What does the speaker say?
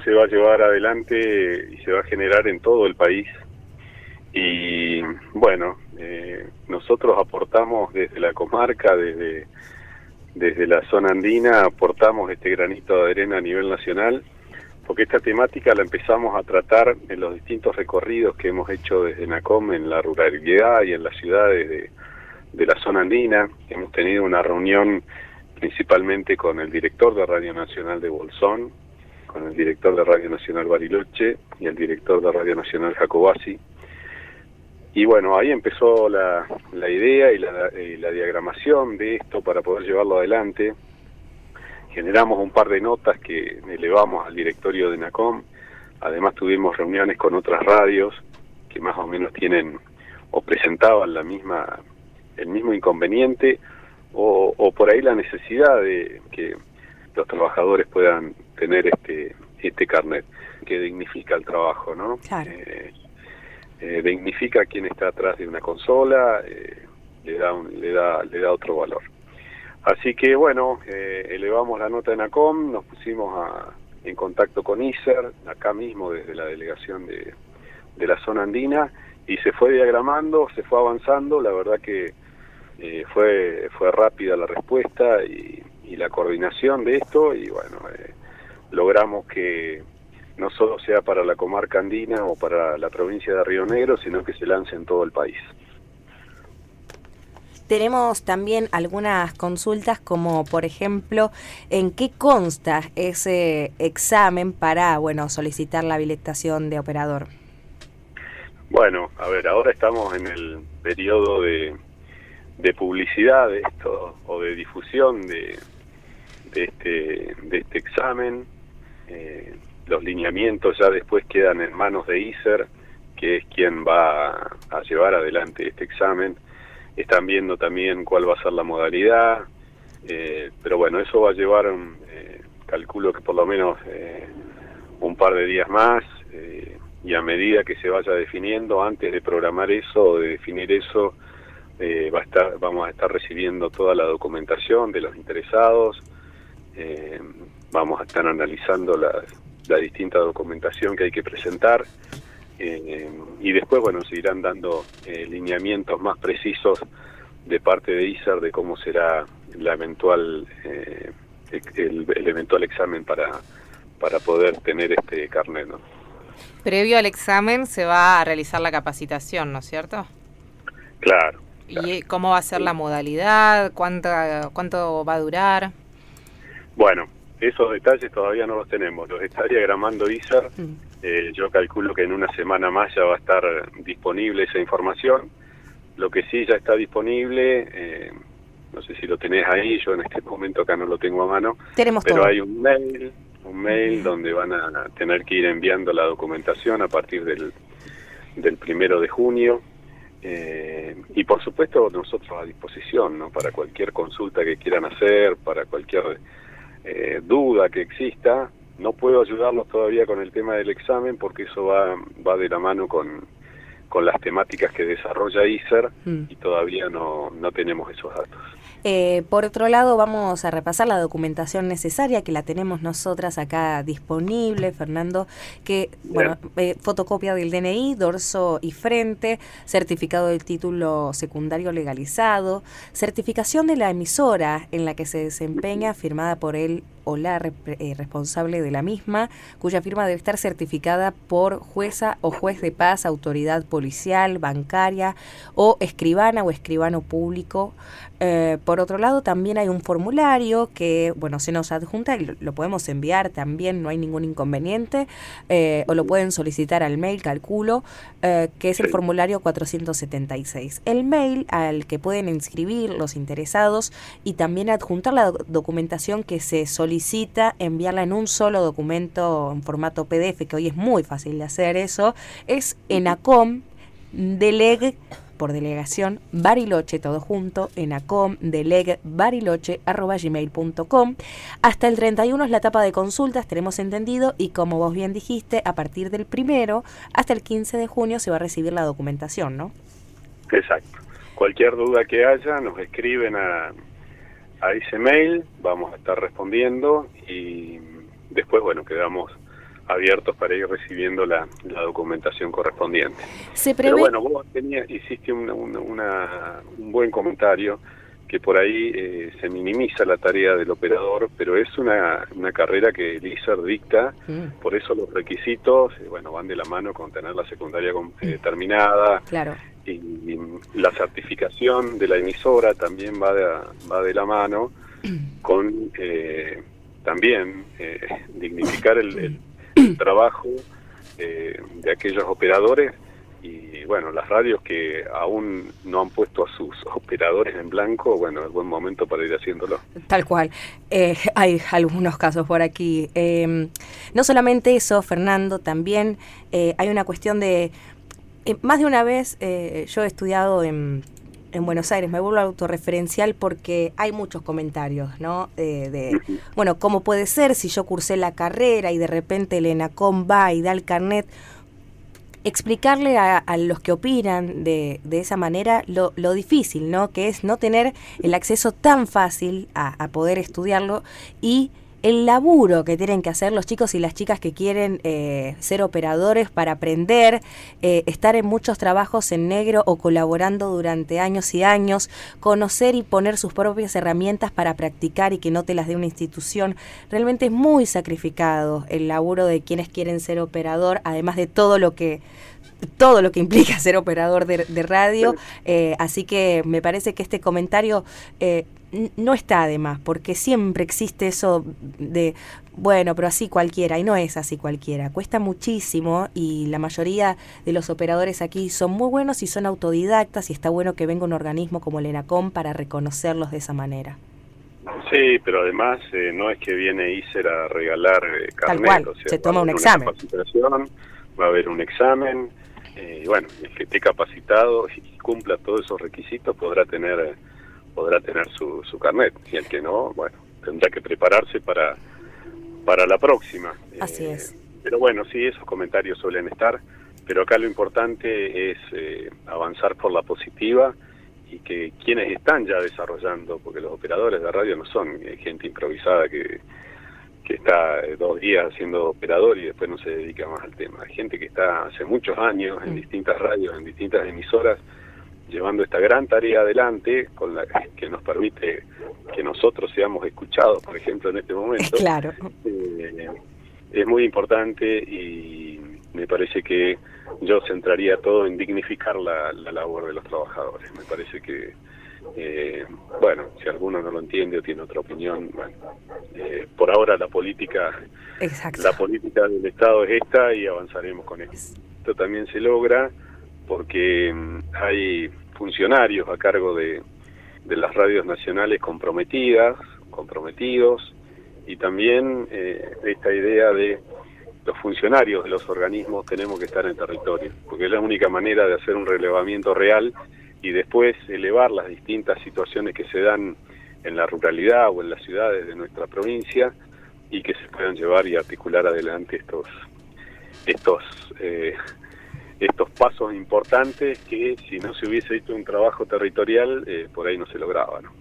esto se va a llevar adelante y se va a generar en todo el país. Y bueno, nosotros aportamos desde la comarca, desde la zona andina, aportamos este granito de arena a nivel nacional, porque esta temática la empezamos a tratar en los distintos recorridos que hemos hecho desde NACOM en la ruralidad y en las ciudades de la zona andina. Hemos tenido una reunión principalmente con el director de Radio Nacional de Bolsón, con el director de Radio Nacional Bariloche y el director de Radio Nacional Jacobasi. Y bueno, ahí empezó la idea y la diagramación de esto para poder llevarlo adelante. Generamos un par de notas que elevamos al directorio de NACOM. Además tuvimos reuniones con otras radios que más o menos tienen o presentaban el mismo inconveniente o por ahí la necesidad de que los trabajadores puedan tener este carnet que dignifica el trabajo, ¿no? Claro. Dignifica a quien está atrás de una consola, le da otro valor. Así que bueno, elevamos la nota de NACOM, nos pusimos en contacto con ISER, acá mismo desde la delegación de la zona andina, y se fue diagramando, se fue avanzando. La verdad que fue rápida la respuesta y la coordinación de esto, y bueno, logramos que no solo sea para la comarca andina o para la provincia de Río Negro, sino que se lance en todo el país. Tenemos también algunas consultas, como por ejemplo, ¿en qué consta ese examen para, solicitar la habilitación de operador? Bueno, a ver, ahora estamos en el periodo de publicidad de esto, o de difusión de este examen. Los lineamientos ya después quedan en manos de ISER, que es quien va a llevar adelante este examen. Están viendo también cuál va a ser la modalidad, pero bueno, eso va a llevar, calculo que por lo menos un par de días más, y a medida que se vaya definiendo, antes de programar eso o de definir eso, vamos a estar recibiendo toda la documentación de los interesados, vamos a estar analizando la distinta documentación que hay que presentar, y después, bueno, se irán dando lineamientos más precisos de parte de ISER de cómo será la eventual el eventual examen para poder tener este carnet, ¿no? Previo al examen se va a realizar la capacitación, ¿no es cierto? Claro. ¿Y cómo va a ser la modalidad? ¿Cuánto va a durar? Bueno, esos detalles todavía no los tenemos, los está diagramando ISER. Yo calculo que en una semana más ya va a estar disponible esa información. Lo que sí ya está disponible, no sé si lo tenés ahí, yo en este momento acá no lo tengo a mano, Tenemos pero todo. hay un mail donde van a tener que ir enviando la documentación a partir del 1 de junio. Y por supuesto nosotros a disposición, ¿no? Para cualquier consulta que quieran hacer, para cualquier duda que exista. No puedo ayudarlos todavía con el tema del examen porque eso va de la mano con las temáticas que desarrolla ISER, y todavía no tenemos esos datos. Por otro lado, vamos a repasar la documentación necesaria, que la tenemos nosotras acá disponible, Fernando, que, fotocopia del DNI, dorso y frente, certificado del título secundario legalizado, certificación de la emisora en la que se desempeña, firmada por él o la responsable de la misma, cuya firma debe estar certificada por jueza o juez de paz, autoridad policial, bancaria o escribana o escribano público. Por otro lado, también hay un formulario que, se nos adjunta y lo podemos enviar también, no hay ningún inconveniente, o lo pueden solicitar al mail, calculo, que es el formulario 476. El mail al que pueden inscribir los interesados y también adjuntar la documentación que se solicita, enviarla en un solo documento en formato PDF, que hoy es muy fácil de hacer eso, es ENACOM Deleg, por delegación, Bariloche, todo junto, enacomdeleg@gmail.com. Hasta el 31 es la etapa de consultas, tenemos entendido, y como vos bien dijiste, a partir del 1 hasta el 15 de junio se va a recibir la documentación, ¿no? Exacto. Cualquier duda que haya, nos escriben a ese mail, vamos a estar respondiendo, y después, quedamos abiertos para ir recibiendo la documentación correspondiente. Se prevé... Pero bueno, vos hiciste un buen comentario, que por ahí se minimiza la tarea del operador, pero es una carrera que el ISER dicta, por eso los requisitos van de la mano con tener la secundaria terminada. Claro. Y la certificación de la emisora también va de la mano con también dignificar el trabajo de aquellos operadores. Y bueno, las radios que aún no han puesto a sus operadores en blanco, bueno, es buen momento para ir haciéndolo. Tal cual. Hay algunos casos por aquí. No solamente eso, Fernando, también hay una cuestión de... más de una vez yo he estudiado en Buenos Aires, me vuelvo autorreferencial porque hay muchos comentarios, ¿no? Bueno, ¿cómo puede ser si yo cursé la carrera y de repente el ENACOM va y da el carnet? Explicarle a los que opinan de esa manera lo difícil, ¿no? Que es no tener el acceso tan fácil a poder estudiarlo y el laburo que tienen que hacer los chicos y las chicas que quieren ser operadores para aprender, estar en muchos trabajos en negro o colaborando durante años y años, conocer y poner sus propias herramientas para practicar y que no te las dé una institución. Realmente es muy sacrificado el laburo de quienes quieren ser operador, además de todo lo que implica ser operador de radio, así que me parece que este comentario no está de más, porque siempre existe eso de, bueno, pero así cualquiera, y no es así cualquiera, cuesta muchísimo y la mayoría de los operadores aquí son muy buenos y son autodidactas y está bueno que venga un organismo como el ENACOM para reconocerlos de esa manera. Sí, pero además no es que viene ISER a regalar carnet, tal cual, o sea, se toma un examen. Va a haber un examen, y bueno, el que esté capacitado y cumpla todos esos requisitos podrá tener su carnet, y el que no, bueno, tendrá que prepararse para la próxima. Así es. Pero bueno, sí, esos comentarios suelen estar, pero acá lo importante es avanzar por la positiva y que quienes están ya desarrollando, porque los operadores de radio no son gente improvisada que está 2 días siendo operador y después no se dedica más al tema. Hay gente que está hace muchos años en distintas radios, en distintas emisoras, llevando esta gran tarea adelante, con la que nos permite que nosotros seamos escuchados, por ejemplo, en este momento. Claro. Es muy importante y me parece que yo centraría todo en dignificar la labor de los trabajadores. Me parece que, bueno, si alguno no lo entiende o tiene otra opinión, bueno, por ahora la política del Estado es esta y avanzaremos con esto. Esto también se logra porque hay funcionarios a cargo de las radios nacionales comprometidos, y también esta idea de los funcionarios de los organismos tenemos que estar en territorio, porque es la única manera de hacer un relevamiento real y después elevar las distintas situaciones que se dan en la ruralidad o en las ciudades de nuestra provincia y que se puedan llevar y articular adelante estos pasos importantes que si no se hubiese hecho un trabajo territorial por ahí no se lograba, ¿no?